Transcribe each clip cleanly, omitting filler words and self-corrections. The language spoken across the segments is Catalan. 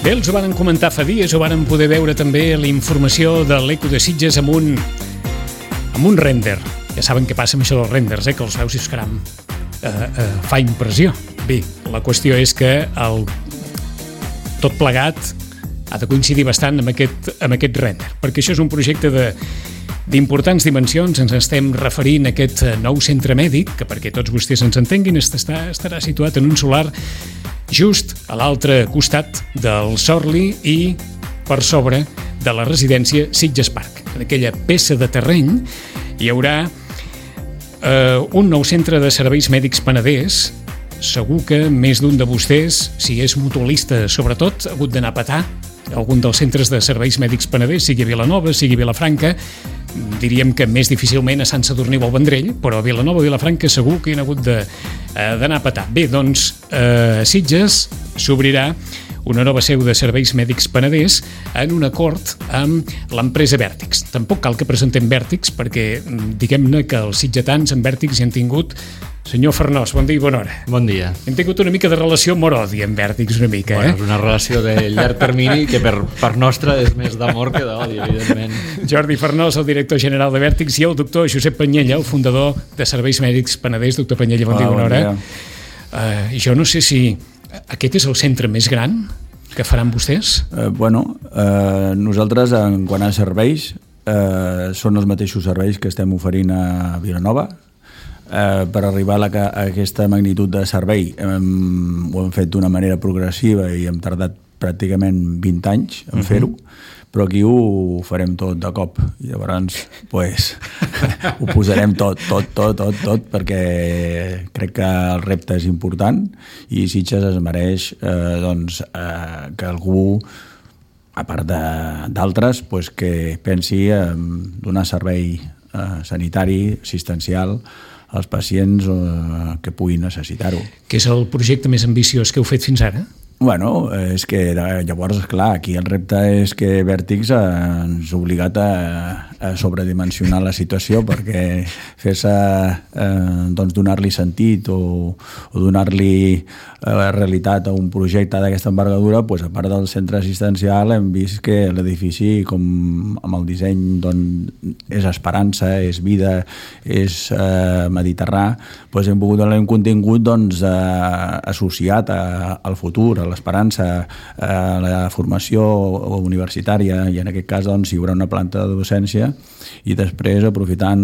Bé, els ho van comentar fa dies, ho van poder veure també la informació de l'Eco de Sitges amb un render. Ja saben què passa amb això dels renders, que els veus i caram, fa impressió. Bé, la qüestió és que tot plegat ha de coincidir bastant amb aquest render, perquè això és un projecte d'importants dimensions. Ens estem referint a aquest nou centre mèdic, que perquè tots vostès ens entenguin estarà situat en un solar just a l'altre costat del Sorli i per sobre de la residència Sitges Park. En aquella peça de terreny hi haurà un nou centre de serveis mèdics Penedès. Segur que més d'un de vostès, si és mutualista sobretot, ha hagut d'anar a petar algun dels centres de serveis mèdics Penedès, sigui a Vilanova, sigui a Vilafranca. Diríem que més difícilment a Sant Sadurní o al Vendrell, però a Vilanova i Vilafranca segur que hi han hagut d'anar a petar. Bé, doncs, a Sitges s'obrirà una nova seu de serveis mèdics Penedès en un acord amb l'empresa Vèrtix. Tampoc cal que presentem Vèrtix, perquè diguem-ne que els sitgetans amb Vèrtix hi han tingut... Senyor Farnós, bon dia i bona hora. Bon dia. Hem tingut una mica de relació amor-odi amb Vèrtix, una mica, És una relació de llarg termini que per part nostra és més d'amor que d'odi, evidentment. Jordi Farnós, el director general de Vèrtix, i el doctor Josep Panyella, el fundador de Serveis Mèdics Penedès. Doctor Panyella, bon dia i bona hora. Jo no sé si aquest és el centre més gran que faran vostès? Nosaltres, en quant a serveis, són els mateixos serveis que estem oferint a Vilanova. Per arribar a aquesta magnitud de servei ho hem fet d'una manera progressiva i hem tardat pràcticament 20 anys en fer-ho, però aquí ho farem tot de cop i llavors ho posarem tot perquè crec que el repte és important i Sitges es mereix que algú, a part d'altres, que pensi en donar servei sanitari, assistencial als pacients que puguin necessitar-ho. Què és el projecte més ambiciós que heu fet fins ara? És que llavors, clar, aquí el repte és que Vèrtix ens ha obligat a sobredimensionar la situació perquè fer-se donar-li sentit o donar-li realitat a un projecte d'aquesta envergadura, a part del centre assistencial hem vist que l'edifici, com amb el disseny, és esperança, és vida, és mediterrà, hem volgut donar un contingut associat al futur, a l'esperança, a la formació universitària, i en aquest cas hi haurà una planta de docència i després, aprofitant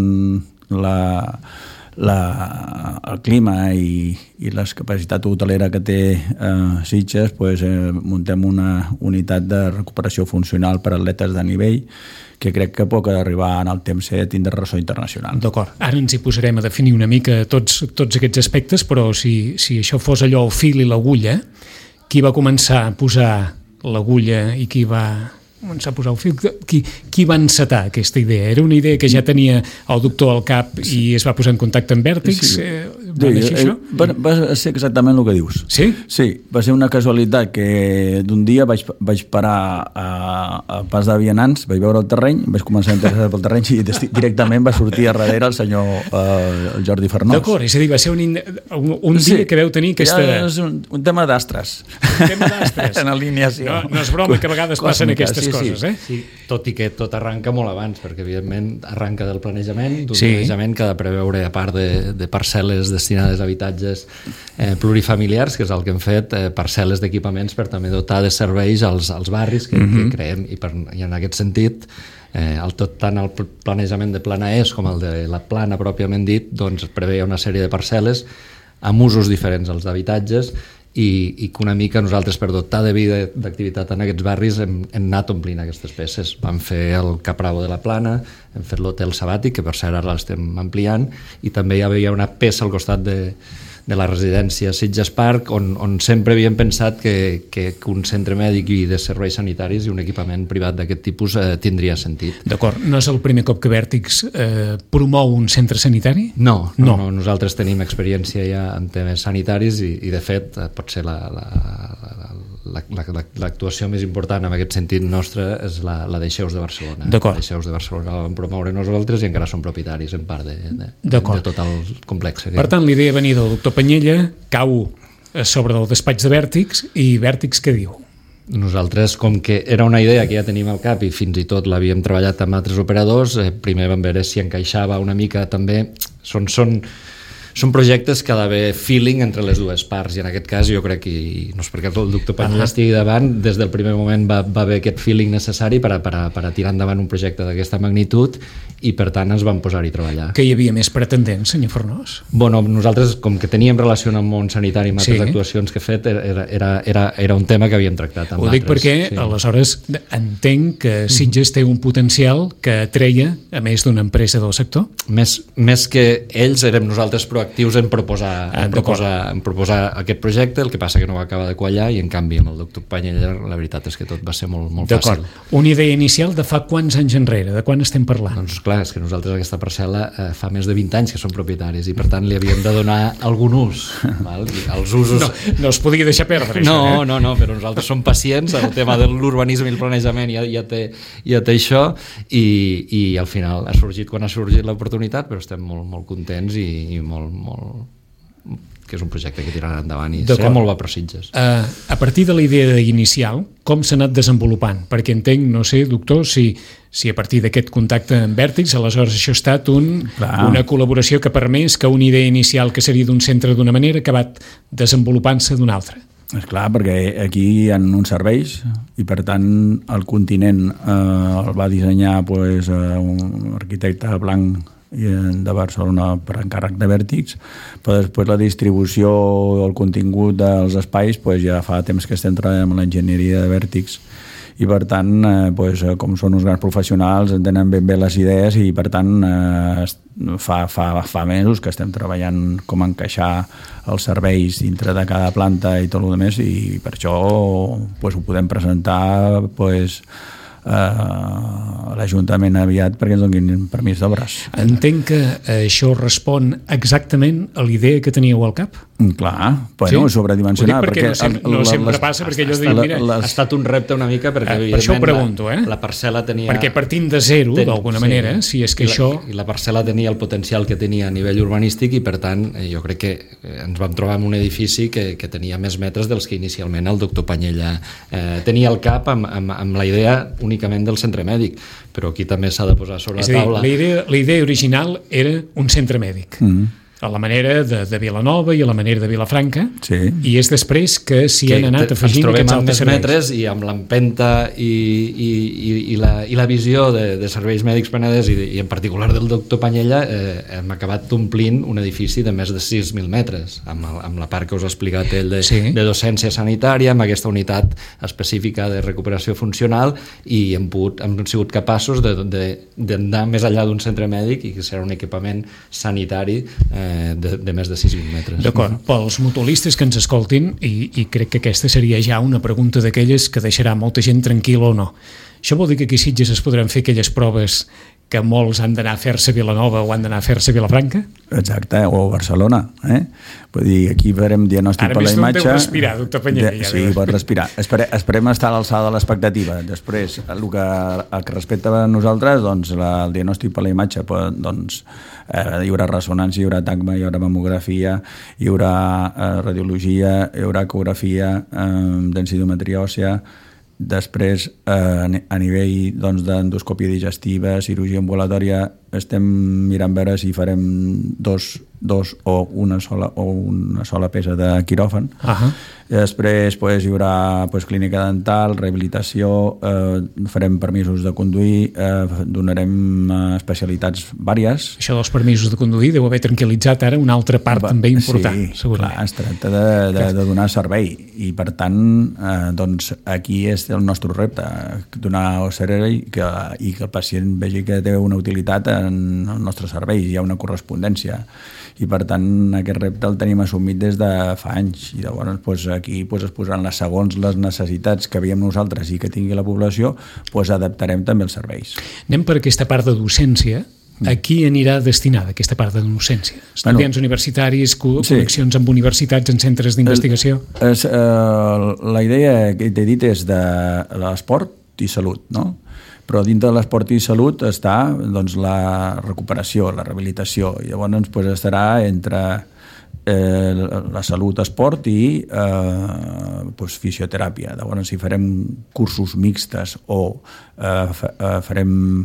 el clima i la capacitat hotelera que té Sitges, muntem una unitat de recuperació funcional per a atletes de nivell que crec que pot arribar en el temps a tindre ressò internacional. D'acord, ara ens hi posarem a definir una mica tots aquests aspectes, però si això fos allò el fil i l'agulla, qui va començar a posar l'agulla i qui va començar a posar el fil, qui va encetar aquesta idea? Era una idea que ja tenia el doctor al cap i es va posar en contacte amb Vèrtix? Va néixer això? Va ser exactament el que dius. Sí? Sí, va ser una casualitat que d'un dia vaig parar al pas de vianants, vaig veure el terreny, vaig començar a interessar pel terreny i directament va sortir a darrere el senyor el Jordi Farnós. D'acord, és a dir, va ser un dia que veu tenir aquesta... Ja és un tema d'astres. Un tema d'astres. En alineació. No és broma que a vegades passen aquestes coses, Sí, tot i que tot arranca molt abans, perquè evidentment arranca del planejament, planejament que ha de preveure, a part de parcel·les destinades a habitatges plurifamiliars, que és el que hem fet, parcel·les d'equipaments per també dotar de serveis als barris que creem, i en aquest sentit tant el planejament de plana ES com el de la plana pròpiament dit preveia una sèrie de parcel·les amb usos diferents als d'habitatges i que una mica nosaltres, per dotar de vida d'activitat en aquests barris, hem anat omplint aquestes peces. Vam fer el Cap Bravo de la Plana, hem fet l'Hotel Sabàtic, que per cert ara l'estem ampliant, i també hi havia una peça al costat de la residència Sitges Park, on sempre havíem pensat que un centre mèdic i de serveis sanitaris i un equipament privat d'aquest tipus tindria sentit. D'acord, no és el primer cop que Vèrtix promou un centre sanitari? No, nosaltres tenim experiència ja en temes sanitaris i de fet pot ser l'actuació més important en aquest sentit nostre és la d'Eixeus de Barcelona. D'acord. L'Eixeus de Barcelona la vam promoure nosaltres i encara som propietaris en part de tot el complex. Per tant, l'idea venia del doctor Panyella, cau sobre el despatx de Vèrtix, i Vèrtix què diu? Nosaltres, com que era una idea que ja teníem al cap i fins i tot l'havíem treballat amb altres operadors, primer vam veure si encaixava una mica també. Són projectes que ha d'haver feeling entre les dues parts, i en aquest cas jo crec que, no és perquè el doctor Panyella estigui davant, des del primer moment va haver aquest feeling necessari per a tirar endavant un projecte d'aquesta magnitud, i per tant ens vam posar-hi a treballar. Que hi havia més pretendents, senyor Fornós? Bueno, nosaltres, com que teníem relació amb el món sanitari amb altres actuacions que he fet, era un tema que havíem tractat amb altres. Ho dic perquè, aleshores, entenc que Sitges té un potencial que atreia a més d'una empresa del sector? Més que ells, érem nosaltres proactius en proposar aquest projecte, el que passa que no va acabar de quallar, i en canvi amb el doctor Panyella la veritat és que tot va ser molt fàcil. Una idea inicial de fa quants anys enrere? De quan estem parlant? Doncs clar, és que nosaltres aquesta parcel·la fa més de 20 anys que som propietaris i per tant li havíem de donar algun ús. Val? I els usos... No es podia deixar perdre això. No, però nosaltres som pacients, el tema de l'urbanisme i el planejament ja té això, i al final ha sorgit quan ha sorgit l'oportunitat, però estem molt contents i que és un projecte que tirarà endavant i serà molt bo per Sitges. A partir de la idea inicial, com s'ha anat desenvolupant? Perquè entenc, no sé, doctor, si a partir d'aquest contacte amb Vèrtix, aleshores això ha estat una col·laboració que ha permès que una idea inicial que seria d'un centre d'una manera ha acabat desenvolupant-se d'una altra. Esclar, perquè aquí hi ha uns serveis i per tant el continent el va dissenyar un arquitecte blanc de Barcelona per encàrrec de Vèrtix, però després la distribució o el contingut dels espais ja fa temps que estem treballant amb l'enginyeria de Vèrtix i per tant com són uns grans professionals tenen ben bé les idees i per tant fa mesos que estem treballant com encaixar els serveis dintre de cada planta i tot el més, i per això ho podem presentar a l'Ajuntament aviat perquè ens donin permís d'obres. Entenc que això respon exactament a l'idea que teníeu al cap? Clar, sobredimensionat. Perquè no sempre passa, perquè allò de dir, mira... Ha estat un repte una mica perquè per això ho pregunto, la parcel·la tenia... Perquè partint de zero, d'alguna manera, si és que això... I la parcel·la tenia el potencial que tenia a nivell urbanístic i per tant jo crec que ens vam trobar en un edifici que tenia més metres dels que inicialment el doctor Panyella tenia al cap amb la idea únicament del centre mèdic, però aquí també s'ha de posar sobre la taula. La idea original era un centre mèdic. A la manera de Vilanova i a la manera de Vilafranca, i és després que s'hi han anat afegint aquests altres serveis. Ens trobem amb més metres i amb l'empenta i la visió de serveis mèdics Penedès i en particular del doctor Panyella hem acabat omplint un edifici de més de 6.000 metres amb la part que us ha explicat ell de docència sanitària, amb aquesta unitat específica de recuperació funcional, i hem sigut capaços d'anar més enllà d'un centre mèdic i que serà un equipament sanitari de més de 6.000 metres. D'acord, pels mutualistes que ens escoltin, i crec que aquesta seria ja una pregunta d'aquelles que deixarà molta gent tranquil·la o no. Això vol dir que aquí a Sitges es podran fer aquelles proves que molts han d'anar a fer-se a Vilanova o han d'anar a fer-se a Vilafranca? Exacte, o a Barcelona. Vull dir, aquí farem diagnòstic per la imatge... Ara més no deu respirar, doctor Panyella. Sí, pot respirar. Esperem estar a l'alçada de l'expectativa. Després, el que respecta a nosaltres, doncs, el diagnòstic per la imatge, doncs, hi haurà ressonància, hi haurà tagma, hi haurà mamografia, hi haurà radiologia, hi haurà ecografia, densitometria òssea. Després, a nivell d'endoscòpia digestiva, cirurgia ambulatòria, estem mirant veure si farem dos o una sola peça de quiròfan. Després hi haurà clínica dental, rehabilitació, farem permisos de conduir, donarem especialitats vàries. Això dels permisos de conduir deu haver tranquil·litzat ara una altra part també important. Sí, clar, es tracta de donar servei i per tant doncs aquí és el nostre repte, donar servei i que el pacient vegi que té una utilitat en els nostres serveis, hi ha una correspondència i per tant aquest repte el tenim assumit des de fa anys i llavors aquí es posaran segons les necessitats que veiem nosaltres i que tingui la població, adaptarem també els serveis. Anem per aquesta part de docència. A qui anirà destinada aquesta part de docència? Estudiants universitaris, connexions amb universitats, en centres d'investigació? La idea que t'he dit és de l'esport i salut, no? Però dintre de l'esport i salut està la recuperació, la rehabilitació, i llavors estarà entre la salut, esport i fisioteràpia. Llavors, si farem cursos mixtes o farem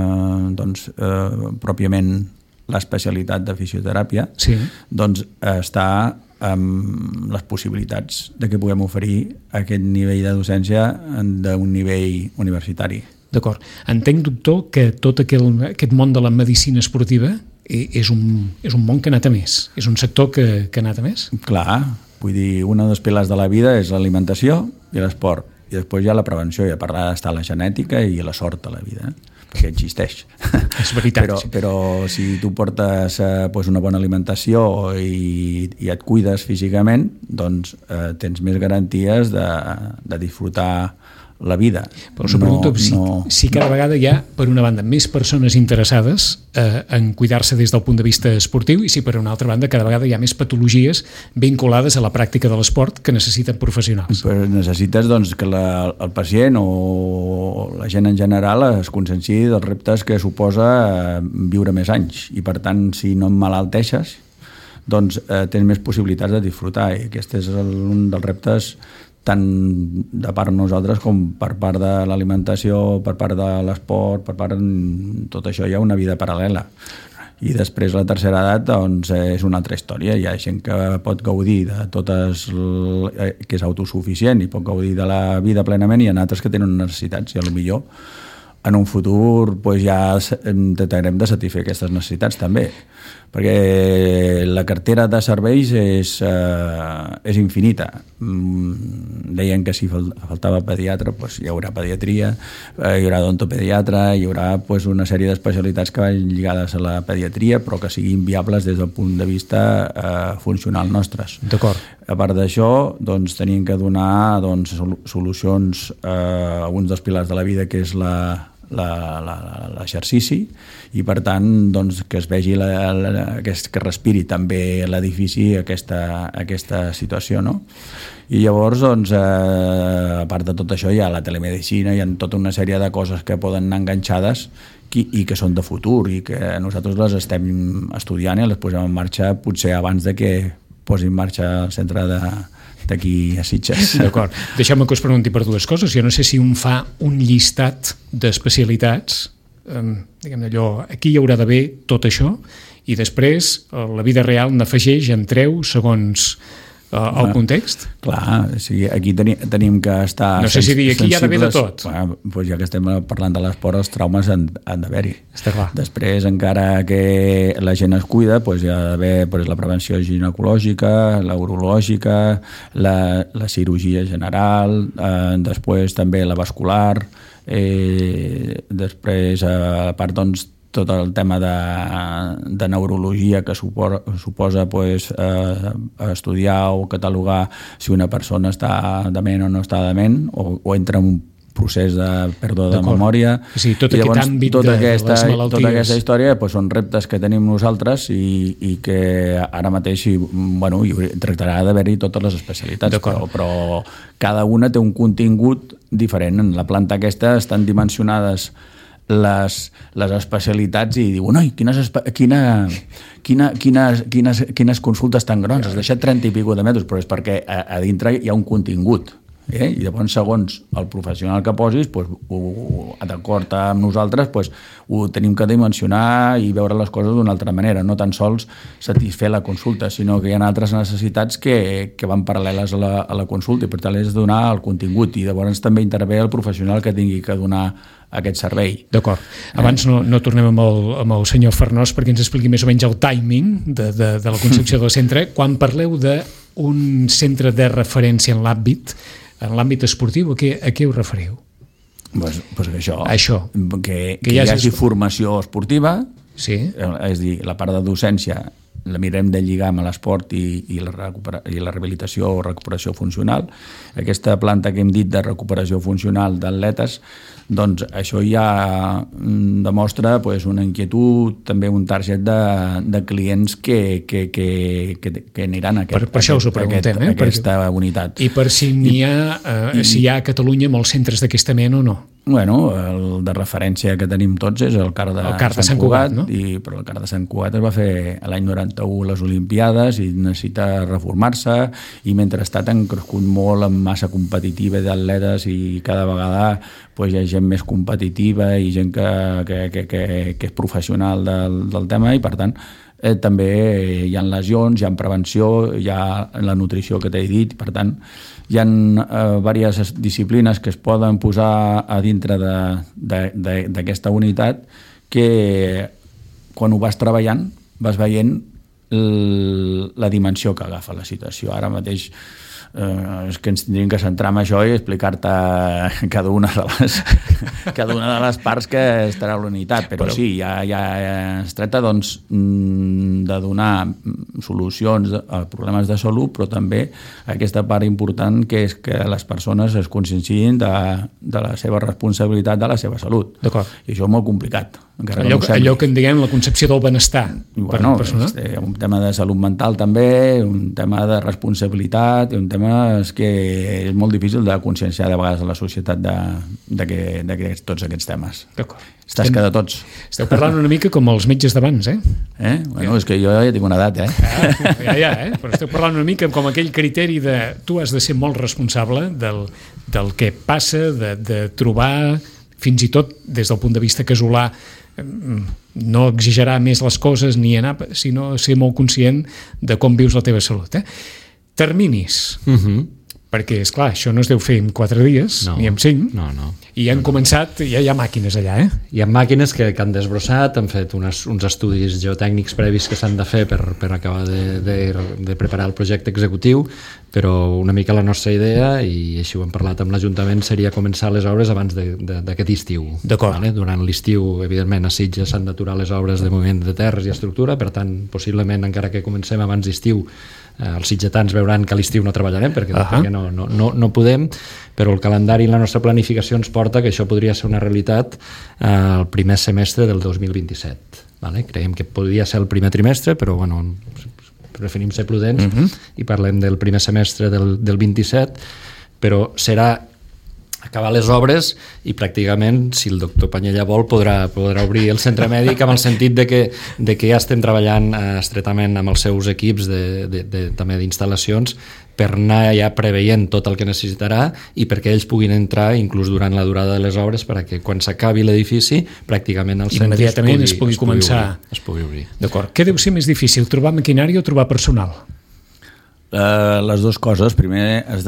pròpiament l'especialitat de fisioteràpia, doncs està amb les possibilitats de que puguem oferir aquest nivell de docència d'un nivell universitari. D'acord. Entenc, doctor, que tot aquest món de la medicina esportiva és un món que ha anat a més. És un sector que ha anat a més? Clar. Vull dir, un dels pilars de la vida és l'alimentació i l'esport. I després hi ha la prevenció, i a part està la genètica i la sort a la vida, que existeix. És veritat. Però si tu portes una bona alimentació i et cuides físicament, doncs tens més garanties de disfrutar la vida. Però us pregunto si cada vegada hi ha, per una banda, més persones interessades en cuidar-se des del punt de vista esportiu i si per una altra banda cada vegada hi ha més patologies vinculades a la pràctica de l'esport que necessiten professionals. Però necessites que el pacient o la gent en general es conscienciï dels reptes que suposa viure més anys i per tant si no emmalalteixes doncs tens més possibilitats de disfrutar i aquest és un dels reptes tant de part de nosaltres com per part de l'alimentació, per part de l'esport, per part de tot això hi ha una vida paral·lela. I després la tercera edat doncs, és una altra història. Hi ha gent que pot gaudir de totes, que és autosuficient i pot gaudir de la vida plenament i hi ha altres que tenen necessitats i potser en un futur doncs, ja intentarem de satisfer aquestes necessitats també, perquè la cartera de serveis és infinita. Deien que si faltava pediatre doncs hi haurà pediatria, hi haurà odontopediatre, hi haurà una sèrie d'especialitats que van lligades a la pediatria però que siguin viables des del punt de vista funcional nostres. D'acord. A part d'això, doncs, tenim que donar solucions a un dels pilars de la vida que és l'exercici i per tant doncs, que es vegi que respiri també l'edifici aquesta situació, no? I llavors doncs, a part de tot això hi ha la telemedicina, hi ha tota una sèrie de coses que poden anar enganxades i que són de futur i que nosaltres les estem estudiant i les posem en marxa potser abans de que posi en marxa el centre d'aquí a Sitges. D'acord. Deixeu-me que us pregunti per dues coses. Jo no sé si un fa un llistat d'especialitats, diguem allò, aquí hi haurà d'haver tot això, i després la vida real n'afegeix, en treu, segons el context? Clar, sí, aquí tenim que estar... No sé si dir, aquí hi ha d'haver de tot. Doncs ja que estem parlant de l'esport, els traumes han d'haver-hi. Està clar. Després, encara que la gent es cuida, doncs hi ha d'haver la prevenció ginecològica, la urològica, la cirurgia general, després també la vascular, després, a part, doncs, tot el tema de neurologia que suposa estudiar o catalogar si una persona està dement o no està dement o entra en un procés de pèrdua de memòria. Sí, tot aquest àmbit de les malalties. Tota aquesta història són reptes que tenim nosaltres i que ara mateix tractarà d'haver-hi totes les especialitats, però cada una té un contingut diferent. En la planta aquesta estan dimensionades les especialitats i diuen, oi, quines consultes tan grans, has deixat 30 i pico de metres, però és perquè a dintre hi ha un contingut. I llavors, segons el professional que posis, d'acord amb nosaltres, ho tenim que dimensionar i veure les coses d'una altra manera, no tan sols satisfer la consulta, sinó que hi ha altres necessitats que van paral·leles a la consulta i per tant és donar el contingut i llavors també intervé el professional que tingui que donar aquest servei. D'acord. Abans no tornem amb el senyor Farnós perquè ens expliqui més o menys el timing de la concepció del centre. Quan parleu d'un centre de referència en l'àmbit esportiu, a què us referiu? Doncs això. Que hi hagi formació esportiva, sí. És a dir, la part de docència la mirem de lligar amb l'esport i la rehabilitació o recuperació funcional. Aquesta planta que hem dit de recuperació funcional d'atletes, doncs això ja demostra una inquietud, també un target de clients que aniran a aquesta unitat. I per si hi ha a Catalunya molts centres d'aquesta mena o no? Bueno, el de referència que tenim tots és el CAR de Sant Cugat, no? Però el CAR de Sant Cugat es va fer l'any 91 les Olimpiades i necessita reformar-se, i mentrestant han crescut molt en massa competitiva d'atletes, i cada vegada hi ha gent més competitiva i gent que és professional del tema, i per tant també hi ha lesions, hi ha prevenció, hi ha la nutrició que t'he dit, per tant hi ha diverses disciplines que es poden posar a dintre d'aquesta unitat, que quan ho vas treballant vas veient la dimensió que agafa la situació. Ara mateix és que ens tindríem que centrar en això i explicar-te cada una de les parts que estarà a la unitat, però sí, ja es tracta doncs de donar solucions a problemes de salut, però també aquesta part important que és que les persones es conscienciïn de la seva responsabilitat de la seva salut. D'acord. I això és molt complicat. Allò que en diguem la concepció del benestar personal. Un tema de salut mental també, un tema de responsabilitat, un tema que és molt difícil de conscienciar de vegades a la societat de tots aquests temes. D'acord. És tasca de tots. Esteu parlant una mica com els metges d'abans, Bueno, és que jo ja tinc una edat, Però esteu parlant una mica com aquell criteri de tu has de ser molt responsable del que passa, de trobar, fins i tot des del punt de vista casolà, no exagerar més les coses ni anar, sinó ser molt conscient de com vius la teva salut. Terminis. Perquè, esclar, això no es deu fer en 4 dies, ni en 5, i han començat, ja hi ha màquines allà, Hi ha màquines que han desbrossat, han fet uns estudis geotècnics previs que s'han de fer per acabar de preparar el projecte executiu, però una mica la nostra idea, i així ho hem parlat amb l'Ajuntament, seria començar les obres abans d'aquest estiu. D'acord. Durant l'estiu, evidentment, a Sitges s'han d'aturar les obres de moviment de terres i estructura, per tant, possiblement, encara que comencem abans d'estiu, els sitgetans veuran que a l'estiu no treballarem perquè no podem, però el calendari i la nostra planificació ens porta que això podria ser una realitat el primer semestre del 2027. Creiem que podria ser el primer trimestre, però preferim ser prudents i parlem del primer semestre del 27, però serà acabar les obres i pràcticament, si el doctor Panyella vol, podrà obrir el centre mèdic, amb el sentit de que ja estem treballant estretament amb els seus equips també d'instal·lacions per anar ja preveient tot el que necessitarà i perquè ells puguin entrar inclús durant la durada de les obres, perquè quan s'acabi l'edifici pràcticament el centre immediatament es pugui començar. Es pugui obrir. D'acord. Què deu ser més difícil, trobar maquinària o trobar personal? Les dues coses. Primer has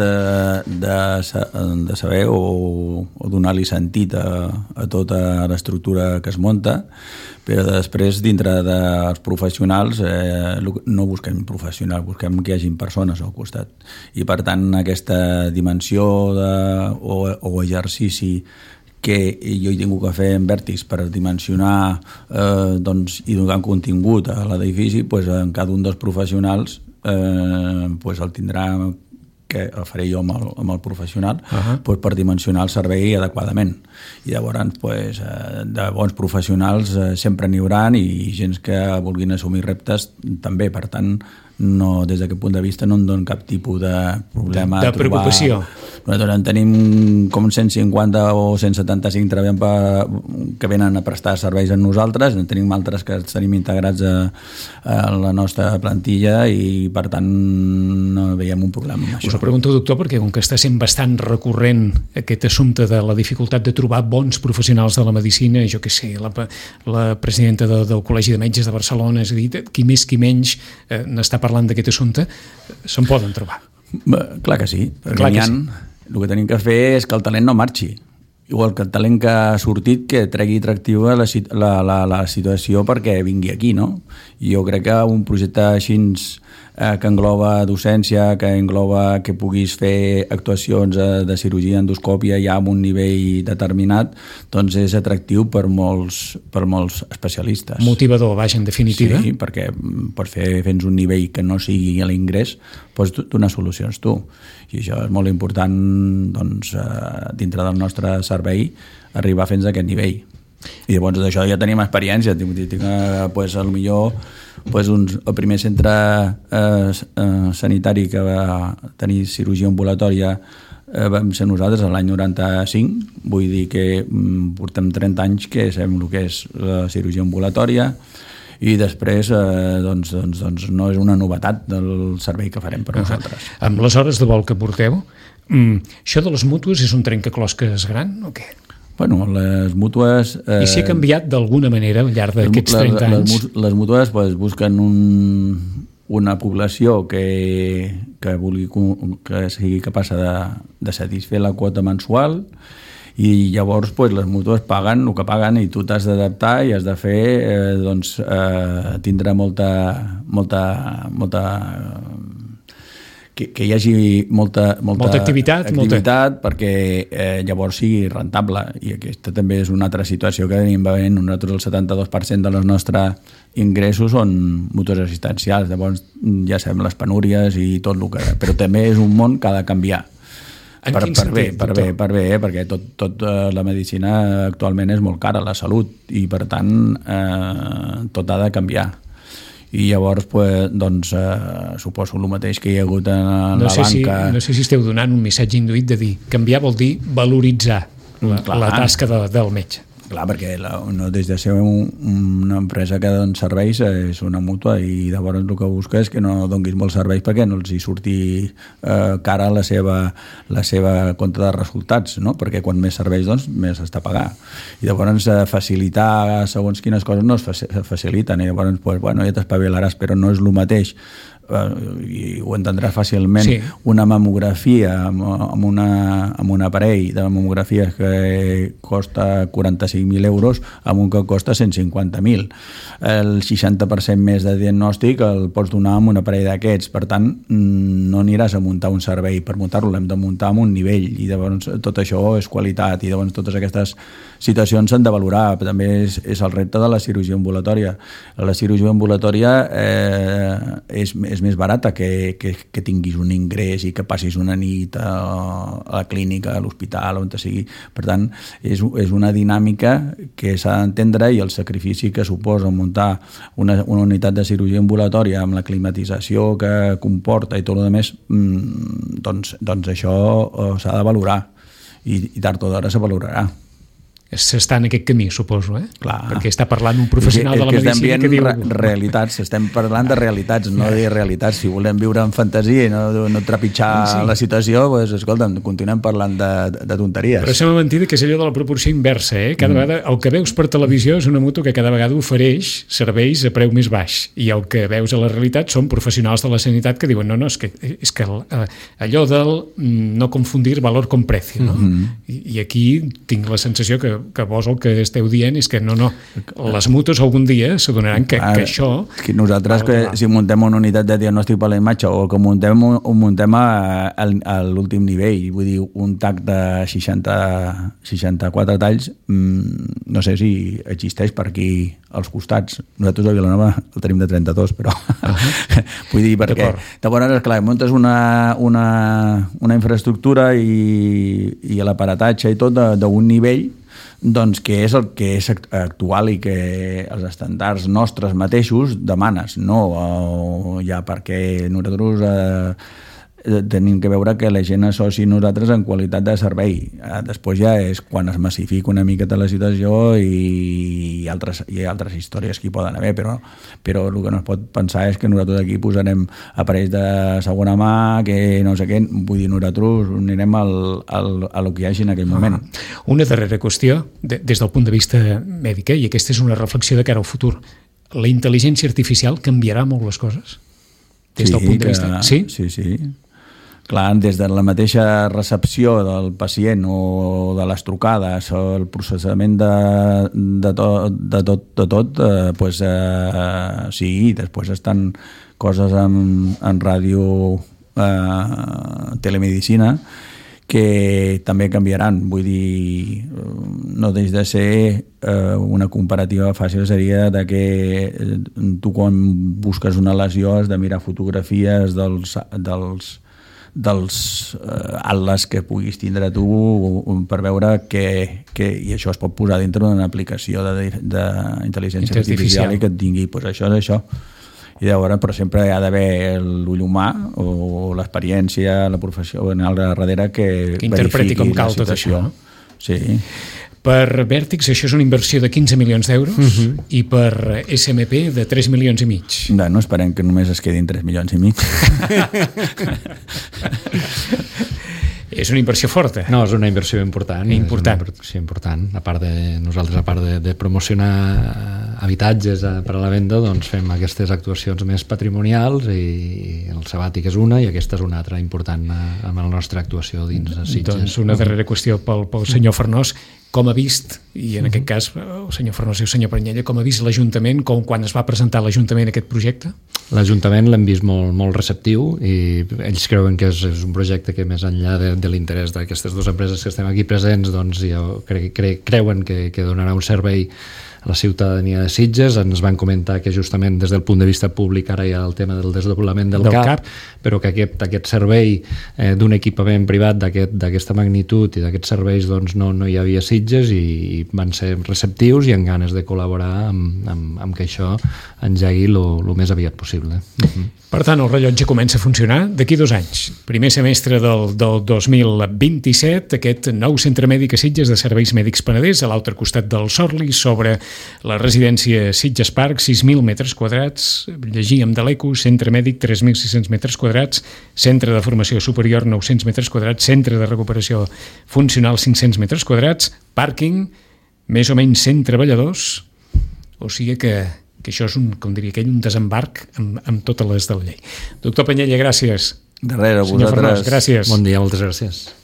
de saber o donar-li sentit a tota l'estructura que es munta, però després dintre dels professionals no busquem professionals, busquem que hi hagin persones al costat, i per tant aquesta dimensió o exercici que jo he tingut que fer en Vertis per dimensionar i donar contingut a l'edifici, en cada un dels professionals el tindrà, que el faré jo amb el professional, per dimensionar el servei adequadament. I llavors de bons professionals sempre n'hi haurà, i gent que vulguin assumir reptes també. Per tant, des d'aquest punt de vista no em dono cap tipus de problema de preocupació. Nosaltres en tenim com 150 o 175 que venen a prestar serveis amb nosaltres, en tenim altres que tenim integrats a la nostra plantilla, i per tant no veiem un problema amb això. Us ho pregunto, doctor, perquè com que està sent bastant recurrent aquest assumpte de la dificultat de trobar bons professionals de la medicina, jo què sé, la presidenta del Col·legi de Metges de Barcelona, és a dir, qui més qui menys n'està parlant d'aquest assumpte, se'n poden trobar. Clar que sí, perquè el que tenim que fer és que el talent no marxi. Igual que el talent que ha sortit, que tregui atractiva la situació perquè vingui aquí, no? I jo crec que un projecte així que engloba docència, que engloba que puguis fer actuacions de cirurgia, endoscòpia ja amb un nivell determinat, doncs és atractiu per molts especialistes. Motivador, vaja, en definitiva. Sí, perquè pots fer fins un nivell que no sigui a l'ingrés, pots donar solucions tu. I això és molt important, doncs, dintre del nostre servei, arribar fins a aquest nivell. I llavors d'això ja tenim experiència. El primer centre sanitari que va tenir cirurgia ambulatòria vam ser nosaltres l'any 95, vull dir que portem 30 anys que sabem el que és la cirurgia ambulatòria, i després doncs no és una novetat del servei que farem per nosaltres. Amb les hores de vol que porteu, això de les mútues és un trencaclosques gran o què? Bueno, les mútues... I si ha canviat d'alguna manera al llarg d'aquests 30 anys? Les mútues busquen una població que sigui capaç de satisfer la quota mensual, i llavors les mútues paguen el que paguen i tu t'has d'adaptar i has de fer tindre molta que hi hagi molta activitat perquè llavors sigui rentable, i aquesta també és una altra situació que tenim veient. Nosaltres el 72% de els nostres ingressos són mútues assistencials, llavors ja sabem les penúries i tot el que... Però també és un món que ha de canviar. Per bé, perquè tot la medicina actualment és molt cara, la salut, i per tant tot ha de canviar. I llavors suposo el mateix que hi ha hagut en la banca. No sé si esteu donant un missatge induït de dir canviar vol dir valoritzar la tasca del metge. Clar, perquè no deixa de ser una empresa que dona serveis, és una mútua, i llavors el que busca és que no donguis molts serveis perquè no els hi surti cara la seva compte de resultats, no? Perquè quan més serveis dones, més s'està a pagar. I llavors facilitar segons quines coses no es faciliten, i llavors ja t'espavilaràs, però no és el mateix, i ho entendràs fàcilment, sí. Una mamografia amb un aparell de mamografia que costa 45.000 euros amb un que costa 150.000. El 60% més de diagnòstic el pots donar amb un aparell d'aquests, per tant no aniràs a muntar un servei per muntar-lo, l'hem de muntar amb un nivell, i llavors tot això és qualitat, i llavors totes aquestes situacions s'han de valorar. També és el repte de la cirurgia ambulatòria. La cirurgia ambulatòria és més barata que tinguis un ingrés i que passis una nit a la clínica, a l'hospital, on sigui. Per tant, és una dinàmica que s'ha d'entendre, i el sacrifici que suposa muntar una unitat de cirurgia ambulatòria amb la climatització que comporta i tot el més, doncs això s'ha de valorar, i tard o d'hora se valorarà. S'està en aquest camí, suposo, Clar. Perquè està parlant un professional de la medicina que diu... realitats, estem parlant de realitats, no de realitats. Si volem viure en fantasia i no trepitjar la situació, escolta'm, continuem parlant de tonteries. Però sembla mentida que és allò de la proporció inversa, Cada vegada el que veus per televisió és una moto que cada vegada ofereix serveis a preu més baix, i el que veus a la realitat són professionals de la sanitat que diuen és que allò del no confundir valor con precio, no? I aquí tinc la sensació que vos el que esteu dient és que no, les mútues algun dia s'adonaran que això... Que nosaltres, si muntem una unitat de diagnòstic per la imatge, o que muntem a l'últim nivell, vull dir, un TAC de 64 talls, no sé si existeix per aquí als costats. Nosaltres a Vilanova el tenim de 32, però vull dir, perquè llavors, esclar, muntes una infraestructura i l'aparatatge i tot d'un nivell doncs que és el que és actual i que els estàndards nostres mateixos demanes, no ja perquè nosaltres tenim que veure que la gent associ nosaltres en qualitat de servei. Després ja és quan es massifica una miqueta la situació i altres històries que hi poden haver, però el que no es pot pensar és que nosaltres aquí posarem aparells de segona mà, que no sé què, vull dir, nosaltres anirem a lo que hi hagi en aquell moment. Una darrera qüestió, des del punt de vista mèdic, i aquesta és una reflexió de cara al futur. La intel·ligència artificial canviarà molt les coses? Des del punt de vista... Sí? Sí. Clar, des de la mateixa recepció del pacient o de les trucades o el processament de tot, sí, després estan coses en ràdio, telemedicina, que també canviaran. Vull dir, no deixa de ser una comparativa fàcil, seria de que tu quan busques una lesió has de mirar fotografies dels atles que puguis tindre tu per veure i això es pot posar dintre d'una aplicació d'intel·ligència artificial i que et tingui això és això. I llavors, però sempre hi ha d'haver l'ull humà o l'experiència, la professional darrere que interpreti com cal tot això. Sí. Per Vertex això és una inversió de 15 milions d'euros i per SMP de 3 milions i mig. No esperem que només es quedin 3 milions i mig. És una inversió forta. No, és una inversió important. Important. És una inversió important. Nosaltres, a part de promocionar habitatges per a la venda, doncs fem aquestes actuacions més patrimonials i el sabàtic és una i aquesta és una altra important amb la nostra actuació dins de Sitges. Doncs una darrera qüestió pel senyor Farnós. Com ha vist, i en aquest cas el senyor Farnós i el senyor Prenyella, com ha vist l'Ajuntament, quan es va presentar l'Ajuntament aquest projecte? L'Ajuntament l'hem vist molt receptiu i ells creuen que és un projecte que més enllà de l'interès d'aquestes dues empreses que estem aquí presents, doncs creuen que donarà un servei a la ciutadania de Sitges. Ens van comentar que justament des del punt de vista públic ara hi ha el tema del desdoblament del CAP, però que aquest servei d'un equipament privat d'aquesta magnitud i d'aquests serveis doncs no hi havia a Sitges i van ser receptius i amb ganes de col·laborar amb que això engegui el més aviat possible. Per tant, el rellotge comença a funcionar d'aquí 2 anys. Primer semestre del 2027, aquest nou centre mèdic a Sitges de serveis mèdics Penedès, a l'altre costat del Sorli, sobre la residència Sitges Park, 6.000 metres quadrats. Llegíem de l'ECO, centre mèdic, 3.600 metres quadrats, centre de formació superior, 900 metres quadrats, centre de recuperació funcional, 500 metres quadrats, pàrquing, més o menys 100 treballadors, o sigui que això és com diria aquell, un desembarc amb totes les de la llei. Doctor Prenyella, gràcies. De res, a vosaltres. Senyor Farnós, gràcies. Bon dia, moltes gràcies.